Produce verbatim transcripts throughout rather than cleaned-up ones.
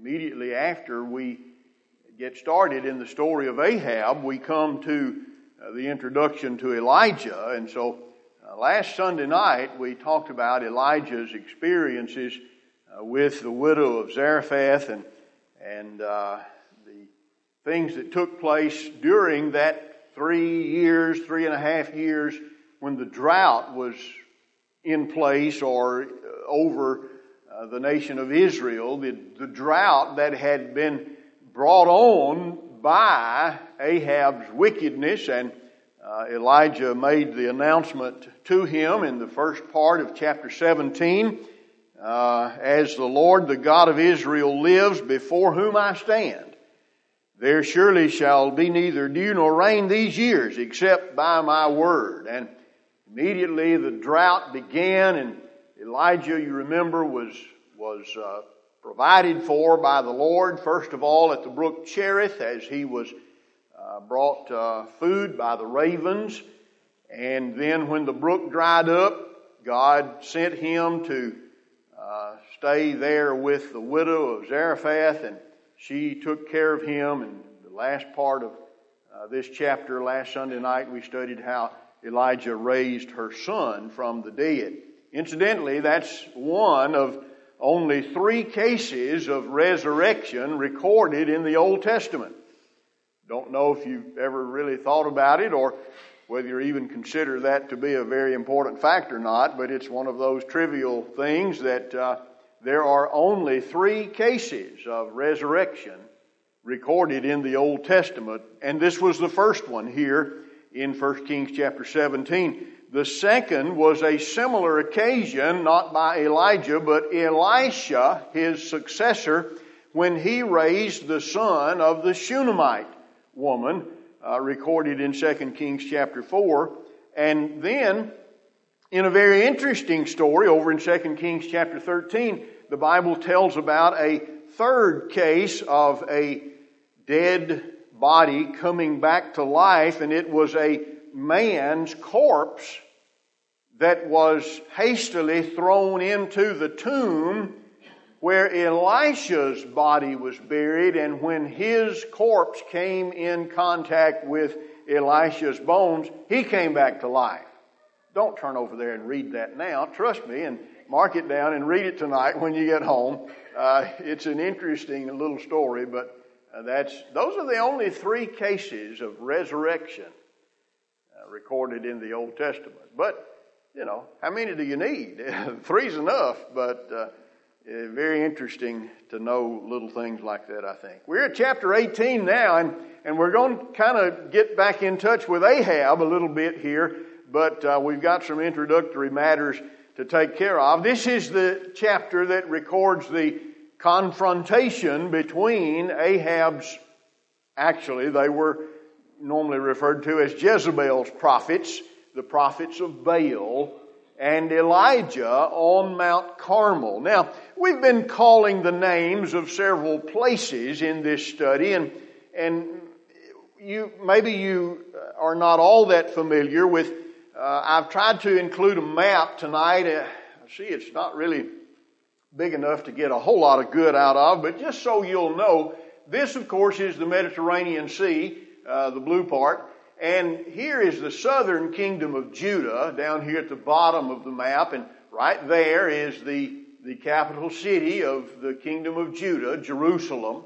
immediately after we get started in the story of Ahab, we come to uh, the introduction to Elijah. And so uh, last Sunday night we talked about Elijah's experiences uh, with the widow of Zarephath and, and uh, the things that took place during that three years, three and a half years when the drought was in place or uh, over uh, the nation of Israel, the, the drought that had been brought on by Ahab's wickedness. And uh, Elijah made the announcement to him in the first part of chapter seventeen, uh, as the Lord, the God of Israel, lives, before whom I stand, there surely shall be neither dew nor rain these years, except by my word. And immediately the drought began, and Elijah, you remember, was was uh, provided for by the Lord, first of all at the brook Cherith, as he was uh, brought uh, food by the ravens. And then when the brook dried up, God sent him to uh, stay there with the widow of Zarephath, and she took care of him. And the last part of uh, this chapter, last Sunday night, we studied how Elijah raised her son from the dead. Incidentally, that's one of only three cases of resurrection recorded in the Old Testament. Don't know if you've ever really thought about it or whether you even consider that to be a very important fact or not, but it's one of those trivial things that uh, there are only three cases of resurrection recorded in the Old Testament, and this was the first one here in First Kings chapter seventeen. The second was a similar occasion, not by Elijah, but Elisha, his successor, when he raised the son of the Shunammite woman, uh, recorded in Second Kings chapter four. And then, in a very interesting story over in Second Kings chapter thirteen, the Bible tells about a third case of a dead body coming back to life, and it was a man's corpse that was hastily thrown into the tomb where Elisha's body was buried, and when his corpse came in contact with Elisha's bones, he came back to life. Don't turn over there and read that now. Trust me, and mark it down and read it tonight when you get home. Uh, it's an interesting little story, but uh, that's those are the only three cases of resurrection uh, recorded in the Old Testament. But you know, how many do you need? Three's enough, but uh, very interesting to know little things like that, I think. We're at chapter eighteen now, and, and we're going to kind of get back in touch with Ahab a little bit here, but uh, we've got some introductory matters to take care of. This is the chapter that records the confrontation between Ahab's, actually they were normally referred to as Jezebel's prophets, the prophets of Baal, and Elijah on Mount Carmel. Now, we've been calling the names of several places in this study, and and you maybe you are not all that familiar with. Uh, I've tried to include a map tonight. Uh, see, it's not really big enough to get a whole lot of good out of, but just so you'll know, this, of course, is the Mediterranean Sea, uh, the blue part. And here is the southern kingdom of Judah, down here at the bottom of the map. And right there is the, the capital city of the kingdom of Judah, Jerusalem.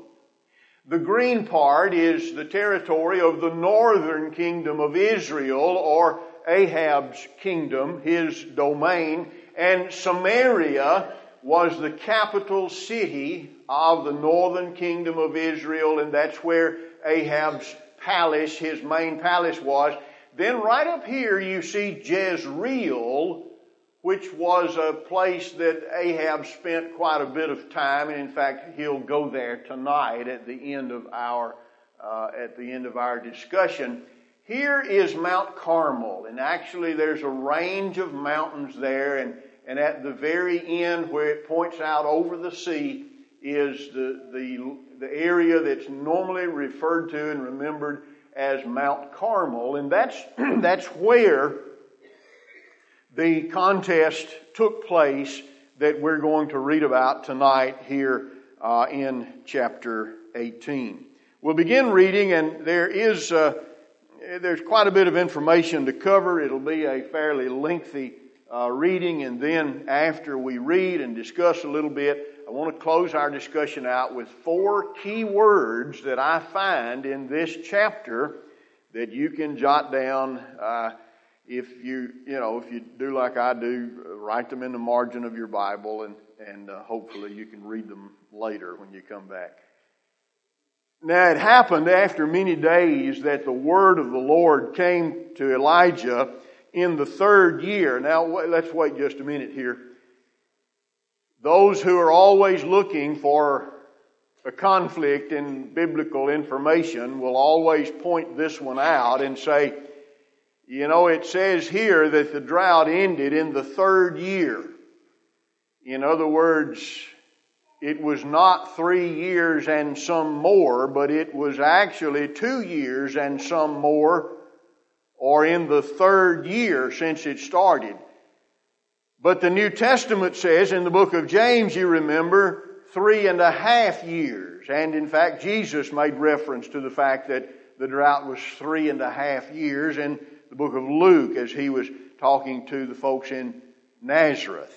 The green part is the territory of the northern kingdom of Israel, or Ahab's kingdom, his domain. And Samaria was the capital city of the northern kingdom of Israel, and that's where Ahab's palace, his main palace was. Then right up here you see Jezreel, which was a place that Ahab spent quite a bit of time, and in fact he'll go there tonight at the end of our uh, at the end of our discussion. Here is Mount Carmel, and actually there's a range of mountains there, and and at the very end where it points out over the sea is the the the area that's normally referred to and remembered as Mount Carmel, and that's that's where the contest took place that we're going to read about tonight here uh, in chapter eighteen. We'll begin reading, and there is uh, there's quite a bit of information to cover. It'll be a fairly lengthy uh, reading, and then after we read and discuss a little bit, I want to close our discussion out with four key words that I find in this chapter that you can jot down. Uh, if you you know if you do like I do, write them in the margin of your Bible, and and uh, hopefully you can read them later when you come back. Now, it happened after many days that the word of the Lord came to Elijah in the third year. Now, let's wait just a minute here. Those who are always looking for a conflict in biblical information will always point this one out and say, you know, it says here that the drought ended in the third year. In other words, it was not three years and some more, but it was actually two years and some more, or in the third year since it started. But the New Testament says in the book of James, you remember, three and a half years. And in fact, Jesus made reference to the fact that the drought was three and a half years in the book of Luke as he was talking to the folks in Nazareth.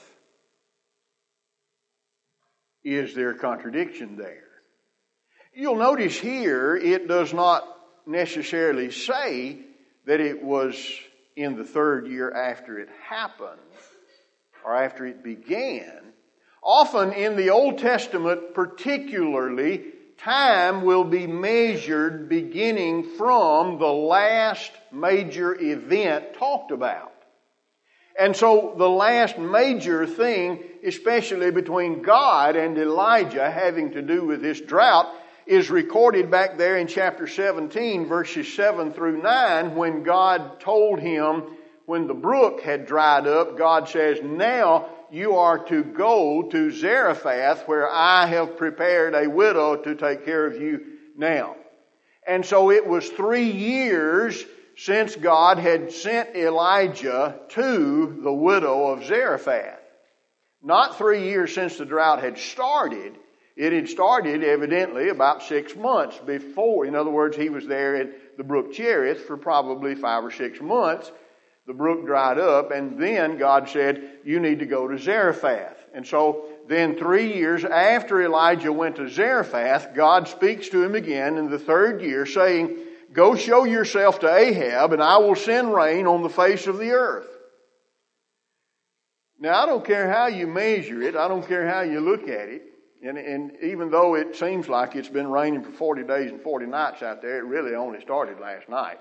Is there a contradiction there? You'll notice here it does not necessarily say that it was in the third year after it happened or after it began. Often in the Old Testament particularly, time will be measured beginning from the last major event talked about. And so the last major thing, especially between God and Elijah having to do with this drought, is recorded back there in chapter seventeen, verses seven through nine, when God told him, when the brook had dried up, God says, now you are to go to Zarephath, where I have prepared a widow to take care of you now. And so it was three years since God had sent Elijah to the widow of Zarephath. Not three years since the drought had started. It had started evidently about six months before. In other words, he was there at the brook Cherith for probably five or six months. The brook dried up, and then God said, you need to go to Zarephath. And so then three years after Elijah went to Zarephath, God speaks to him again in the third year, saying, go show yourself to Ahab, and I will send rain on the face of the earth. Now, I don't care how you measure it. I don't care how you look at it. And, and even though it seems like it's been raining for forty days and forty nights out there, it really only started last night.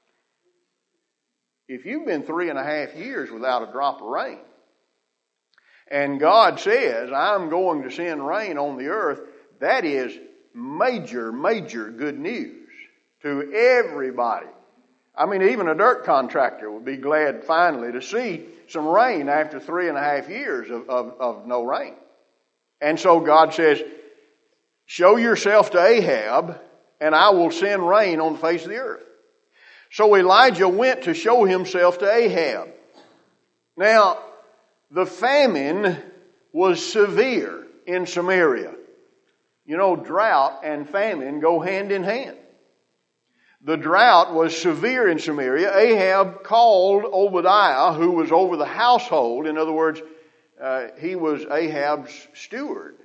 If you've been three and a half years without a drop of rain, and God says, I'm going to send rain on the earth, that is major, major good news to everybody. I mean, even a dirt contractor would be glad finally to see some rain after three and a half years of, of, of no rain. And so God says, show yourself to Ahab, and I will send rain on the face of the earth. So Elijah went to show himself to Ahab. Now, the famine was severe in Samaria. You know, drought and famine go hand in hand. The drought was severe in Samaria. Ahab called Obadiah, who was over the household. In other words, uh, he was Ahab's steward.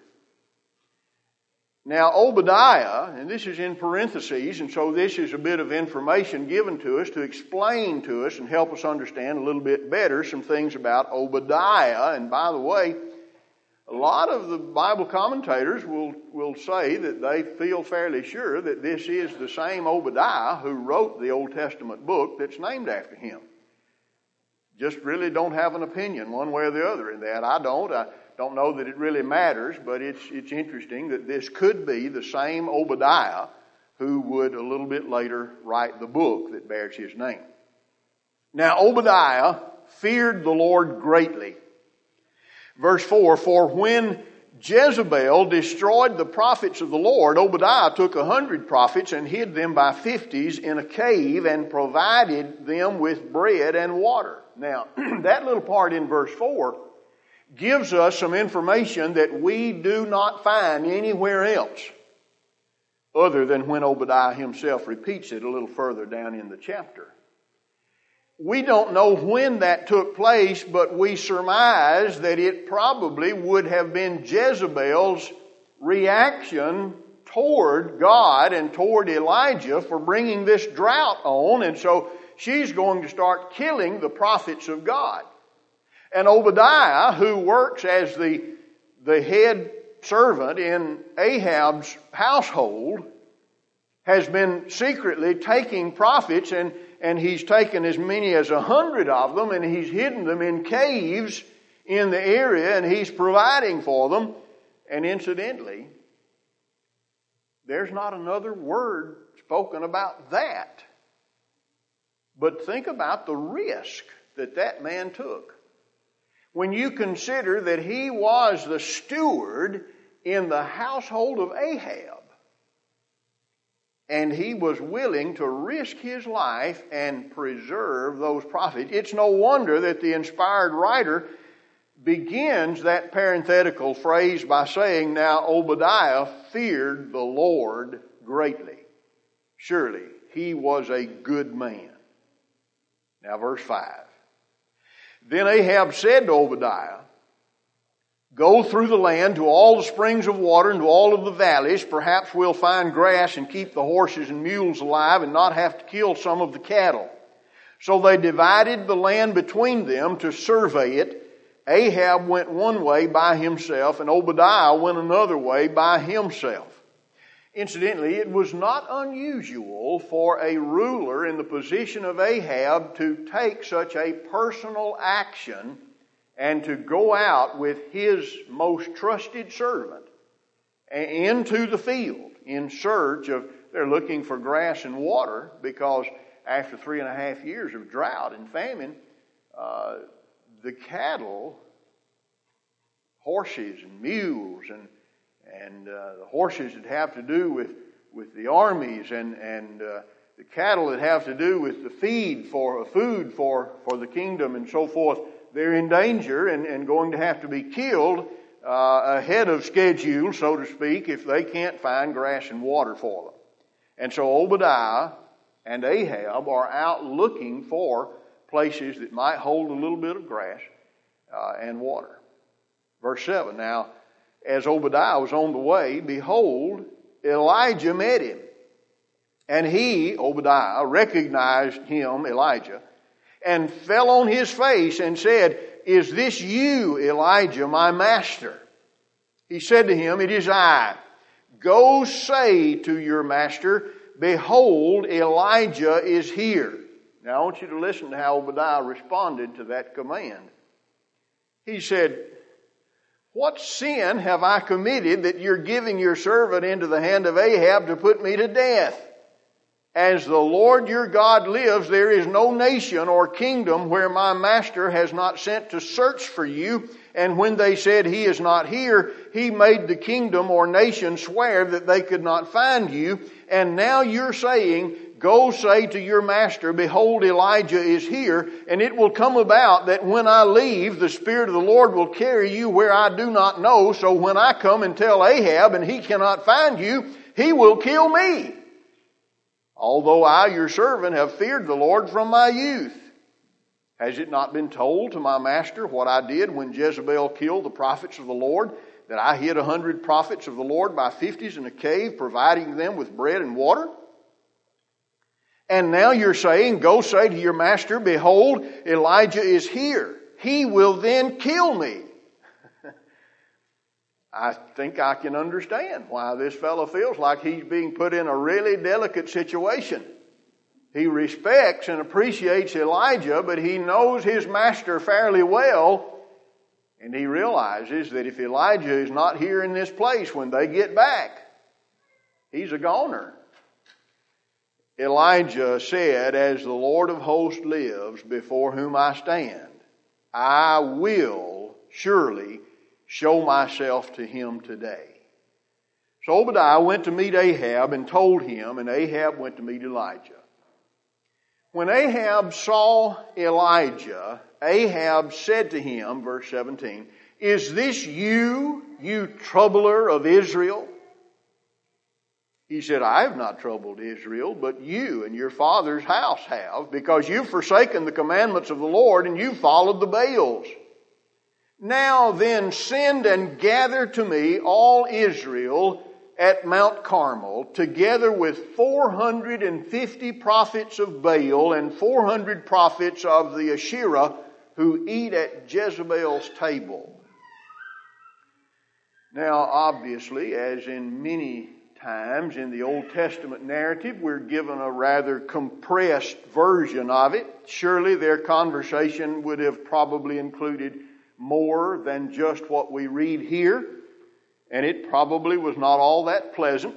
Now, Obadiah, and this is in parentheses, and so this is a bit of information given to us to explain to us and help us understand a little bit better some things about Obadiah. And by the way, a lot of the Bible commentators will, will say that they feel fairly sure that this is the same Obadiah who wrote the Old Testament book that's named after him. Just really don't have an opinion one way or the other in that. I don't. I don't know that it really matters, but it's it's interesting that this could be the same Obadiah who would a little bit later write the book that bears his name. Now, Obadiah feared the Lord greatly. Verse four, for when Jezebel destroyed the prophets of the Lord, Obadiah took a hundred prophets and hid them by fifties in a cave and provided them with bread and water. Now, that little part in verse four gives us some information that we do not find anywhere else, other than when Obadiah himself repeats it a little further down in the chapter. We don't know when that took place, but we surmise that it probably would have been Jezebel's reaction toward God and toward Elijah for bringing this drought on, and so she's going to start killing the prophets of God. And Obadiah, who works as the, the head servant in Ahab's household, has been secretly taking prophets, and, and he's taken as many as a hundred of them, and he's hidden them in caves in the area, and he's providing for them. And incidentally, there's not another word spoken about that. But think about the risk that that man took. When you consider that he was the steward in the household of Ahab, and he was willing to risk his life and preserve those prophets, it's no wonder that the inspired writer begins that parenthetical phrase by saying, now Obadiah feared the Lord greatly. Surely he was a good man. Now verse five. Then Ahab said to Obadiah, go through the land to all the springs of water and to all of the valleys. Perhaps we'll find grass and keep the horses and mules alive and not have to kill some of the cattle. So they divided the land between them to survey it. Ahab went one way by himself, and Obadiah went another way by himself. Incidentally, it was not unusual for a ruler in the position of Ahab to take such a personal action and to go out with his most trusted servant into the field in search of, they're looking for grass and water, because after three and a half years of drought and famine, uh, the cattle, horses and mules, and and uh, the horses that have to do with, with the armies, and and uh, the cattle that have to do with the feed for food for, for the kingdom and so forth, they're in danger and, and going to have to be killed uh, ahead of schedule, so to speak, if they can't find grass and water for them. And so Obadiah and Ahab are out looking for places that might hold a little bit of grass uh, and water. Verse seven, now, as Obadiah was on the way, behold, Elijah met him. And he, Obadiah, recognized him, Elijah, and fell on his face and said, is this you, Elijah, my master? He said to him, it is I. Go say to your master, behold, Elijah is here. Now I want you to listen to how Obadiah responded to that command. He said, what sin have I committed that you're giving your servant into the hand of Ahab to put me to death? As the Lord your God lives, there is no nation or kingdom where my master has not sent to search for you. And when they said he is not here, he made the kingdom or nation swear that they could not find you. And now you're saying, go say to your master, behold, Elijah is here. And it will come about that when I leave, the Spirit of the Lord will carry you where I do not know. So when I come and tell Ahab and he cannot find you, he will kill me. Although I, your servant, have feared the Lord from my youth. Has it not been told to my master what I did when Jezebel killed the prophets of the Lord, that I hid a hundred prophets of the Lord by fifties in a cave, providing them with bread and water? And now you're saying, go say to your master, behold, Elijah is here. He will then kill me. I think I can understand why this fellow feels like he's being put in a really delicate situation. He respects and appreciates Elijah, but he knows his master fairly well, and he realizes that if Elijah is not here in this place when they get back, he's a goner. Elijah said, as the Lord of hosts lives, before whom I stand, I will surely show myself to him today. So Obadiah went to meet Ahab and told him, and Ahab went to meet Elijah. When Ahab saw Elijah, Ahab said to him, verse seventeen, Is this you, you troubler of Israel? He said, I have not troubled Israel, but you and your father's house have, because you've forsaken the commandments of the Lord and you've followed the Baals. Now then, send and gather to me all Israel at Mount Carmel, together with four hundred fifty prophets of Baal and four hundred prophets of the Asherah who eat at Jezebel's table. Now, obviously, as in many times in the Old Testament narrative, we're given a rather compressed version of it. Surely their conversation would have probably included more than just what we read here, and it probably was not all that pleasant.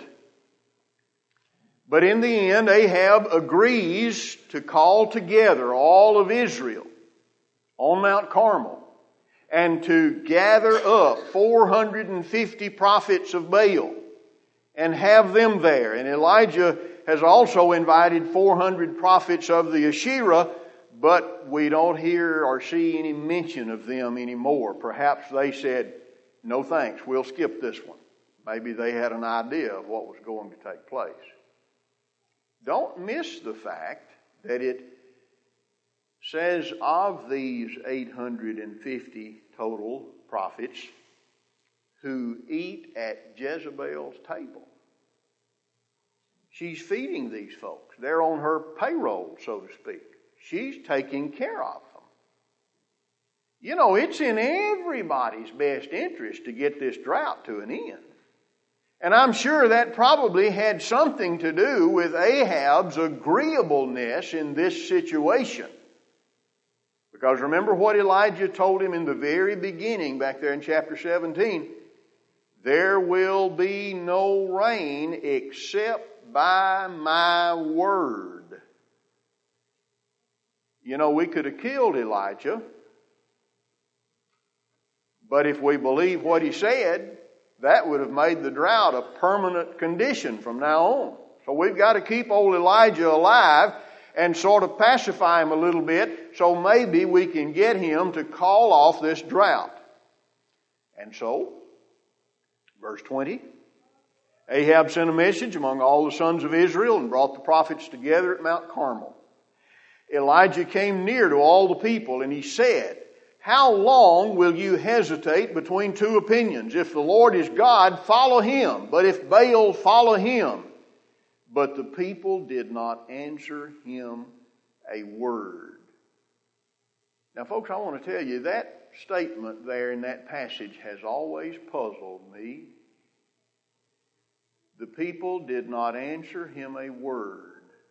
But in the end, Ahab agrees to call together all of Israel on Mount Carmel and to gather up four hundred fifty prophets of Baal and have them there. And Elijah has also invited four hundred prophets of the Asherah, but we don't hear or see any mention of them anymore. Perhaps they said, no thanks, we'll skip this one. Maybe they had an idea of what was going to take place. Don't miss the fact that it says of these eight hundred fifty total prophets who eat at Jezebel's table. She's feeding these folks. They're on her payroll, so to speak. She's taking care of them. You know, it's in everybody's best interest to get this drought to an end. And I'm sure that probably had something to do with Ahab's agreeableness in this situation. Because remember what Elijah told him in the very beginning, back there in chapter seventeen. There will be no rain except by my word. You know, we could have killed Elijah, but if we believe what he said, that would have made the drought a permanent condition from now on. So we've got to keep old Elijah alive and sort of pacify him a little bit, so maybe we can get him to call off this drought. And so, verse twenty, Ahab sent a message among all the sons of Israel and brought the prophets together at Mount Carmel. Elijah came near to all the people, and he said, how long will you hesitate between two opinions? If the Lord is God, follow him. But if Baal, follow him. But the people did not answer him a word. Now, folks, I want to tell you that statement there in that passage has always puzzled me. The people did not answer him a word.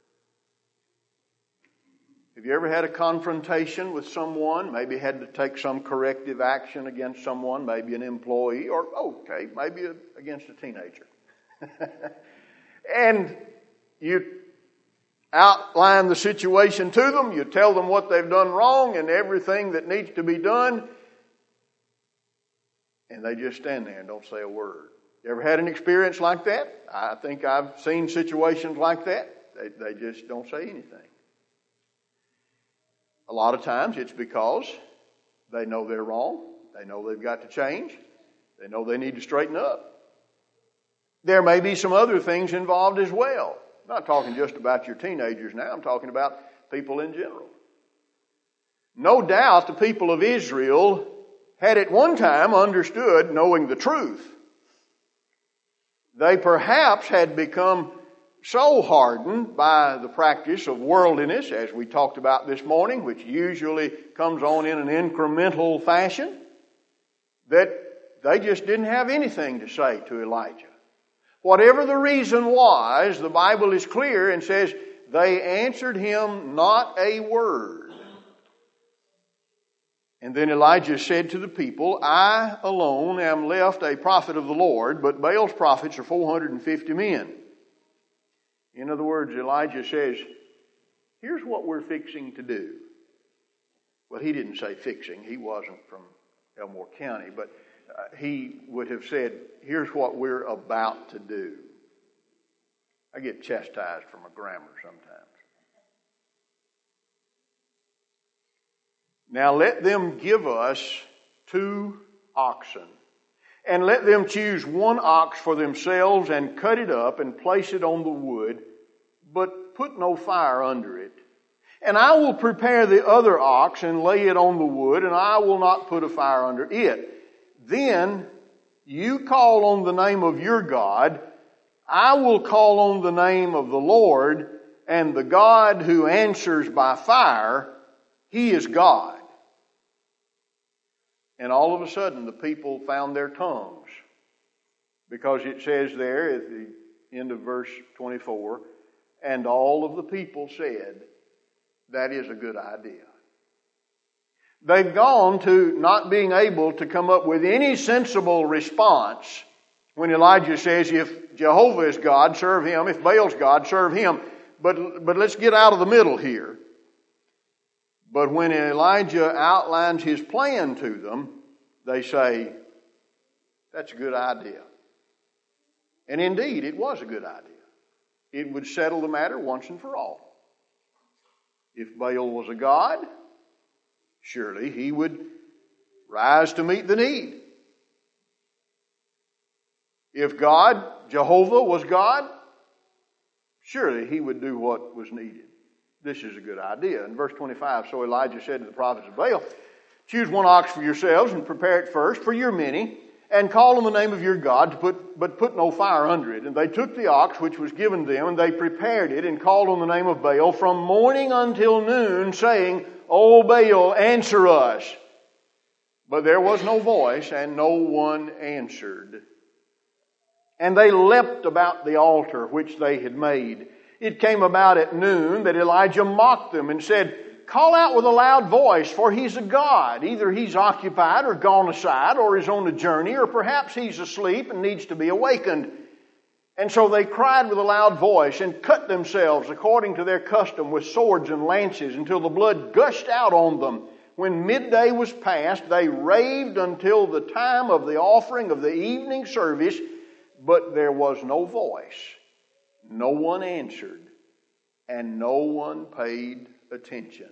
Have you ever had a confrontation with someone, maybe had to take some corrective action against someone, maybe an employee, or, okay, maybe a, against a teenager? And you outline the situation to them, you tell them what they've done wrong and everything that needs to be done, and they just stand there and don't say a word. You ever had an experience like that? I think I've seen situations like that. They, they just don't say anything. A lot of times it's because they know they're wrong. They know they've got to change. They know they need to straighten up. There may be some other things involved as well. I'm not talking just about your teenagers now. I'm talking about people in general. No doubt the people of Israel had at one time understood knowing the truth. They perhaps had become so hardened by the practice of worldliness, as we talked about this morning, which usually comes on in an incremental fashion, that they just didn't have anything to say to Elijah. Whatever the reason was, the Bible is clear and says they answered him not a word. And then Elijah said to the people, I alone am left a prophet of the Lord, but Baal's prophets are four hundred fifty men. In other words, Elijah says, here's what we're fixing to do. Well, he didn't say fixing. He wasn't from Elmore County, but uh, he would have said, here's what we're about to do. I get chastised for my grammar sometimes. Now let them give us two oxen. And let them choose one ox for themselves and cut it up and place it on the wood, but put no fire under it. And I will prepare the other ox and lay it on the wood, and I will not put a fire under it. Then you call on the name of your God, I will call on the name of the Lord, and the God who answers by fire, He is God. And all of a sudden the people found their tongues, because it says there at the end of verse twenty-four, and all of the people said, that is a good idea. They've gone to not being able to come up with any sensible response when Elijah says, if Jehovah is God, serve Him. If Baal's God, serve Him. But, but let's get out of the middle here. But when Elijah outlines his plan to them, they say, that's a good idea. And indeed, it was a good idea. It would settle the matter once and for all. If Baal was a god, surely he would rise to meet the need. If God, Jehovah, was God, surely He would do what was needed. This is a good idea. In verse twenty-five, so Elijah said to the prophets of Baal, choose one ox for yourselves and prepare it first for your many, and call on the name of your God, to put, but put no fire under it. And they took the ox which was given them, and they prepared it, and called on the name of Baal from morning until noon, saying, O Baal, answer us. But there was no voice, and no one answered. And they leapt about the altar which they had made. It came about at noon that Elijah mocked them and said, call out with a loud voice, for he's a god. Either he's occupied or gone aside, or is on a journey, or perhaps he's asleep and needs to be awakened. And so they cried with a loud voice and cut themselves according to their custom with swords and lances until the blood gushed out on them. When midday was past, they raved until the time of the offering of the evening service, but there was no voice. No one answered, and no one paid attention.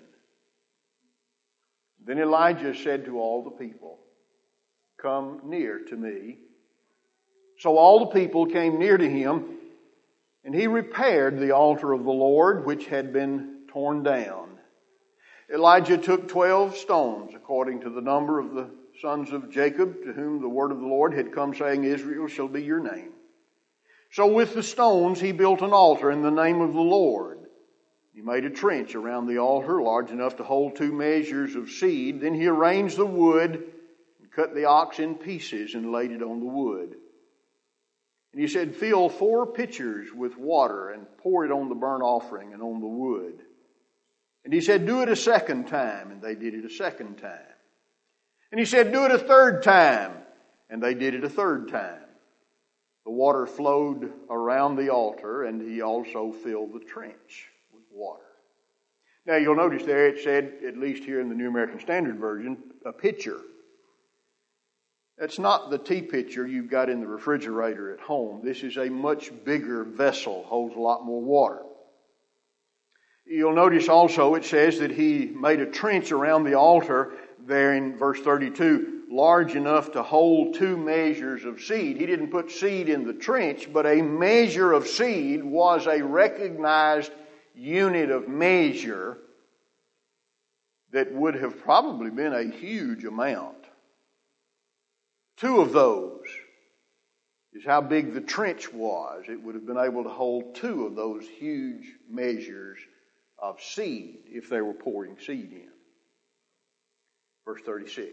Then Elijah said to all the people, come near to me. So all the people came near to him, and he repaired the altar of the Lord, which had been torn down. Elijah took twelve stones, according to the number of the sons of Jacob, to whom the word of the Lord had come, saying, Israel shall be your name. So with the stones he built an altar in the name of the Lord. He made a trench around the altar, large enough to hold two measures of seed. Then he arranged the wood, and cut the ox in pieces, and laid it on the wood. And he said, fill four pitchers with water, and pour it on the burnt offering and on the wood. And he said, do it a second time. And they did it a second time. And he said, do it a third time. And they did it a third time. The water flowed around the altar, and he also filled the trench with water. Now you'll notice there it said, at least here in the New American Standard Version, a pitcher. That's not the tea pitcher you've got in the refrigerator at home. This is a much bigger vessel, holds a lot more water. You'll notice also it says that he made a trench around the altar there in verse thirty-two, large enough to hold two measures of seed. He didn't put seed in the trench, but a measure of seed was a recognized unit of measure that would have probably been a huge amount. Two of those is how big the trench was. It would have been able to hold two of those huge measures of seed if they were pouring seed in. Verse thirty-six.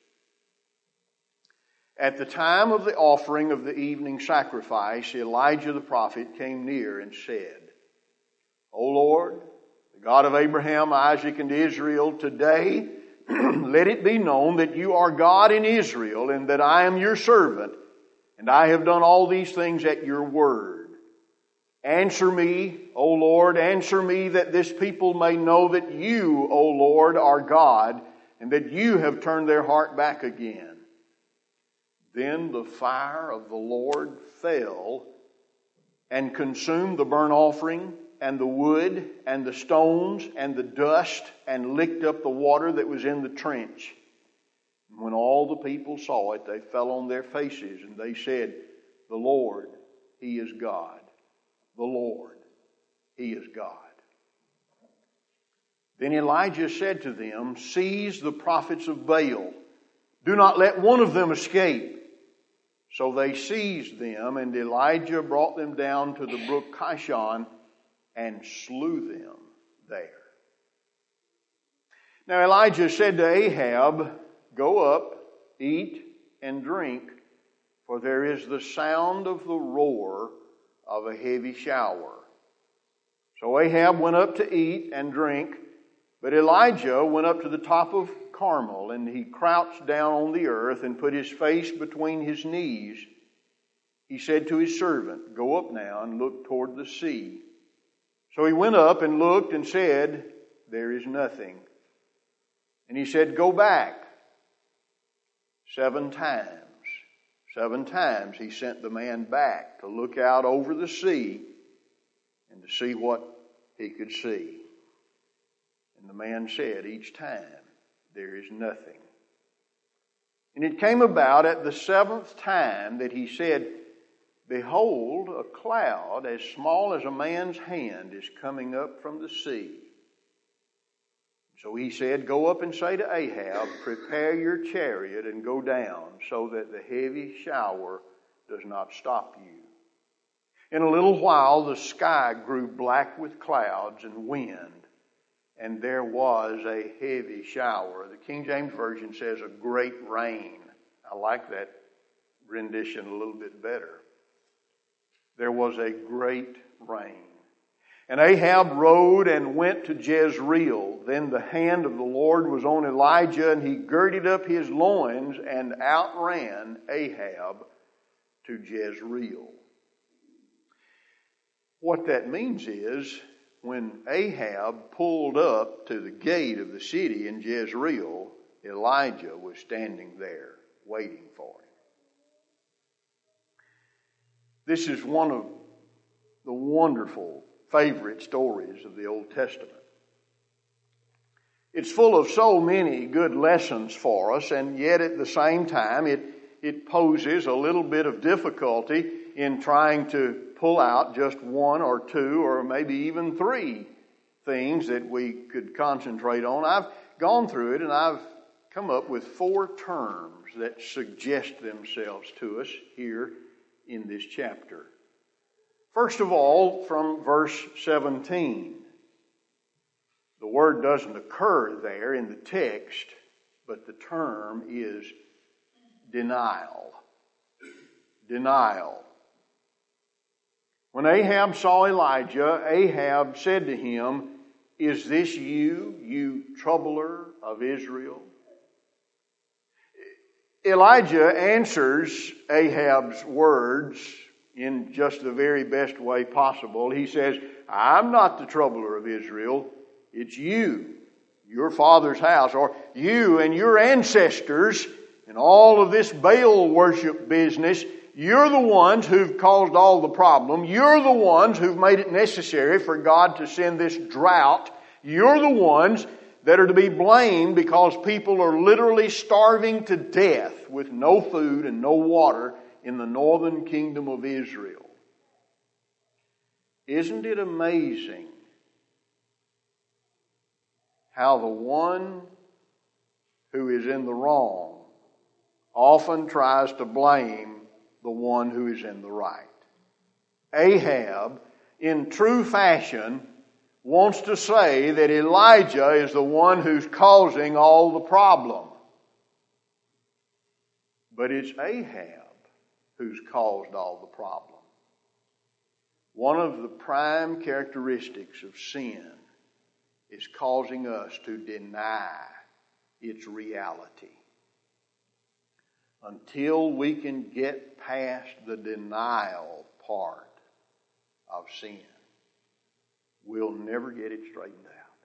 At the time of the offering of the evening sacrifice, Elijah the prophet came near and said, O Lord, the God of Abraham, Isaac, and Israel, today let it be known that you are God in Israel, and that I am your servant, and I have done all these things at your word. Answer me, O Lord, answer me, that this people may know that you, O Lord, are God, and that you have turned their heart back again. Then the fire of the Lord fell and consumed the burnt offering and the wood and the stones and the dust, and licked up the water that was in the trench. When all the people saw it, they fell on their faces, and they said, "The Lord, He is God. The Lord, He is God." Then Elijah said to them, "Seize the prophets of Baal. Do not let one of them escape." So they seized them, and Elijah brought them down to the brook Kishon and slew them there. Now Elijah said to Ahab, "Go up, eat and drink, for there is the sound of the roar of a heavy shower." So Ahab went up to eat and drink, but Elijah went up to the top of Carmel, and he crouched down on the earth and put his face between his knees. He said to his servant, "Go up now and look toward the sea." So he went up and looked and said, "There is nothing." And he said, "Go back." Seven times, seven times he sent the man back to look out over the sea and to see what he could see. And the man said each time, "There is nothing." And it came about at the seventh time that he said, "Behold, a cloud as small as a man's hand is coming up from the sea." So he said, "Go up and say to Ahab, prepare your chariot and go down, so that the heavy shower does not stop you." In a little while the sky grew black with clouds and wind, and there was a heavy shower. The King James Version says a great rain. I like that rendition a little bit better. There was a great rain. And Ahab rode and went to Jezreel. Then the hand of the Lord was on Elijah, and he girded up his loins and outran Ahab to Jezreel. What that means is, when Ahab pulled up to the gate of the city in Jezreel, Elijah was standing there waiting for him. This is one of the wonderful favorite stories of the Old Testament. It's full of so many good lessons for us, and yet at the same time it, it poses a little bit of difficulty in trying to pull out just one or two or maybe even three things that we could concentrate on. I've gone through it and I've come up with four terms that suggest themselves to us here in this chapter. First of all, from verse seventeen. The word doesn't occur there in the text, but the term is denial. Denial. When Ahab saw Elijah, Ahab said to him, "Is this you, you troubler of Israel?" Elijah answers Ahab's words in just the very best way possible. He says, "I'm not the troubler of Israel. It's you, your father's house, or you and your ancestors and all of this Baal worship business. You're the ones who've caused all the problem. You're the ones who've made it necessary for God to send this drought. You're the ones that are to be blamed because people are literally starving to death with no food and no water in the northern kingdom of Israel." Isn't it amazing how the one who is in the wrong often tries to blame the one who is in the right? Ahab, in true fashion, wants to say that Elijah is the one who's causing all the problem. But it's Ahab who's caused all the problem. One of the prime characteristics of sin is causing us to deny its reality. Until we can get past the denial part of sin, we'll never get it straightened out.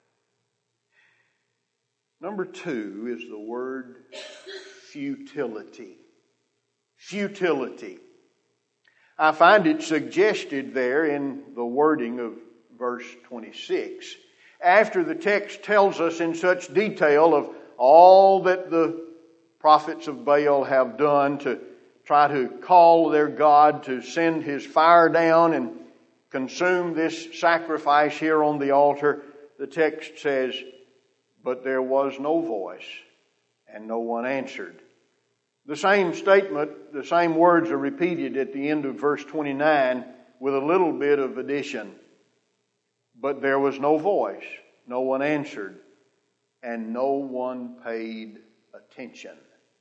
Number two is the word futility. Futility. I find it suggested there in the wording of verse twenty-six. After the text tells us in such detail of all that the prophets of Baal have done to try to call their God to send his fire down and consume this sacrifice here on the altar, the text says, but there was no voice and no one answered. The same statement, the same words are repeated at the end of verse twenty-nine with a little bit of addition. But there was no voice, no one answered, and no one paid attention.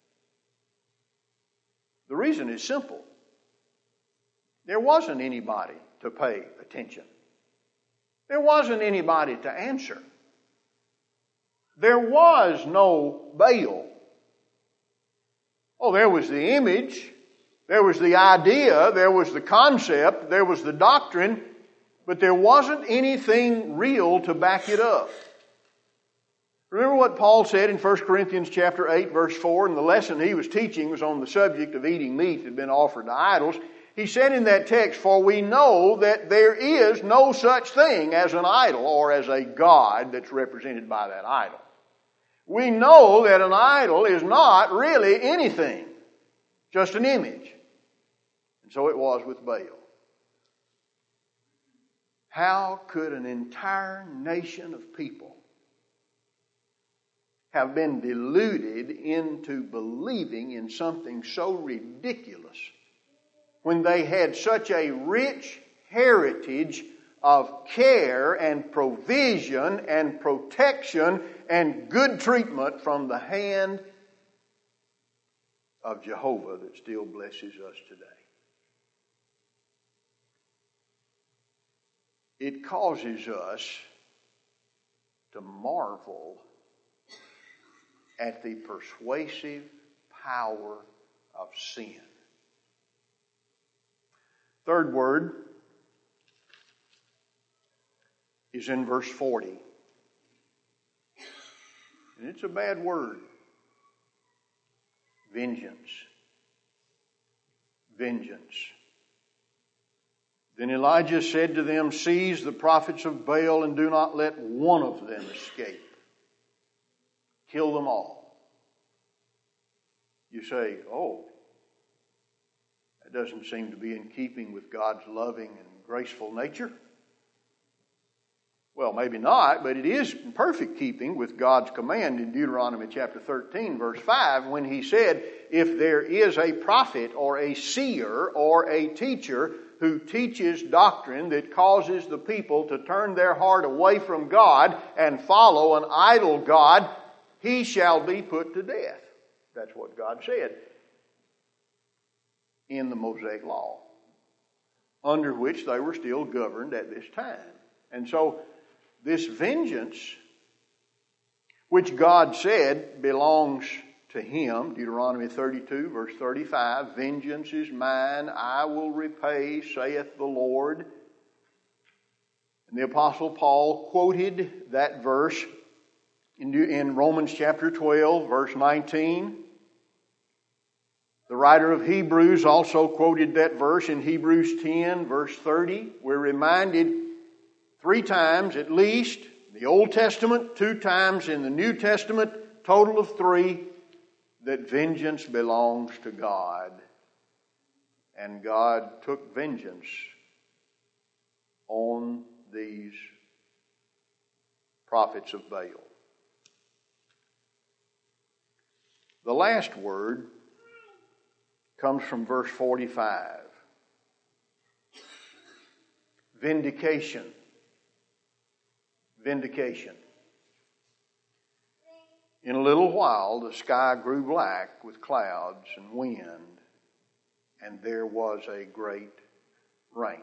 The reason is simple. There wasn't anybody to pay attention. There wasn't anybody to answer. There was no Baal. Oh, there was the image, there was the idea, there was the concept, there was the doctrine, but there wasn't anything real to back it up. Remember what Paul said in First Corinthians chapter eight, verse four, and the lesson he was teaching was on the subject of eating meat that had been offered to idols. He said in that text, for we know that there is no such thing as an idol or as a god that's represented by that idol. We know that an idol is not really anything, just an image. And so it was with Baal. How could an entire nation of people have been deluded into believing in something so ridiculous when they had such a rich heritage of care and provision and protection and good treatment from the hand of Jehovah that still blesses us today? It causes us to marvel at the persuasive power of sin. Third word is in verse forty. And it's a bad word. Vengeance. Vengeance. Then Elijah said to them, seize the prophets of Baal and do not let one of them escape. Kill them all. You say, oh, that doesn't seem to be in keeping with God's loving and graceful nature. Well, maybe not, but it is in perfect keeping with God's command in Deuteronomy chapter thirteen, verse five, when he said, if there is a prophet or a seer or a teacher who teaches doctrine that causes the people to turn their heart away from God and follow an idol god, he shall be put to death. That's what God said in the Mosaic Law, under which they were still governed at this time. And so this vengeance, which God said belongs to him, Deuteronomy thirty-two, verse thirty-five, vengeance is mine, I will repay, saith the Lord. And the Apostle Paul quoted that verse in, in Romans chapter twelve, verse nineteen. The writer of Hebrews also quoted that verse in Hebrews ten, verse thirty. We're reminded three times at least, in the Old Testament, two times in the New Testament, total of three, that vengeance belongs to God. And God took vengeance on these prophets of Baal. The last word comes from verse forty-five. Vindication. Vindication. In a little while, the sky grew black with clouds and wind, and there was a great rain.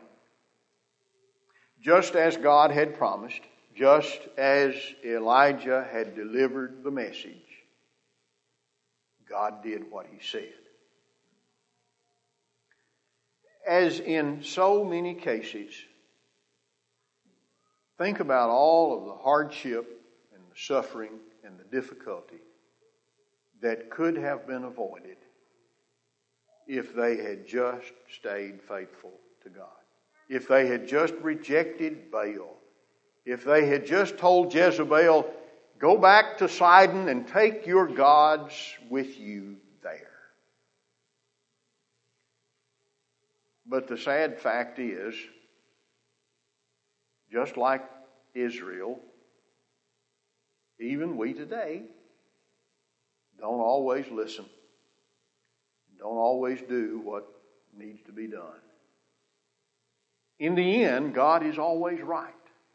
Just as God had promised, just as Elijah had delivered the message, God did what he said. As in so many cases, think about all of the hardship and the suffering and the difficulty that could have been avoided if they had just stayed faithful to God. If they had just rejected Baal. If they had just told Jezebel, Go back to Sidon and take your gods with you there. But the sad fact is, just like Israel, even we today don't always listen, don't always do what needs to be done. In the end, God is always right.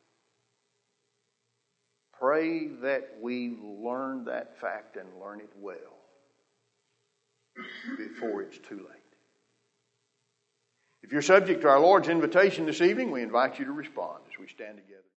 Pray that we learn that fact and learn it well before it's too late. If you're subject to our Lord's invitation this evening, we invite you to respond as we stand together.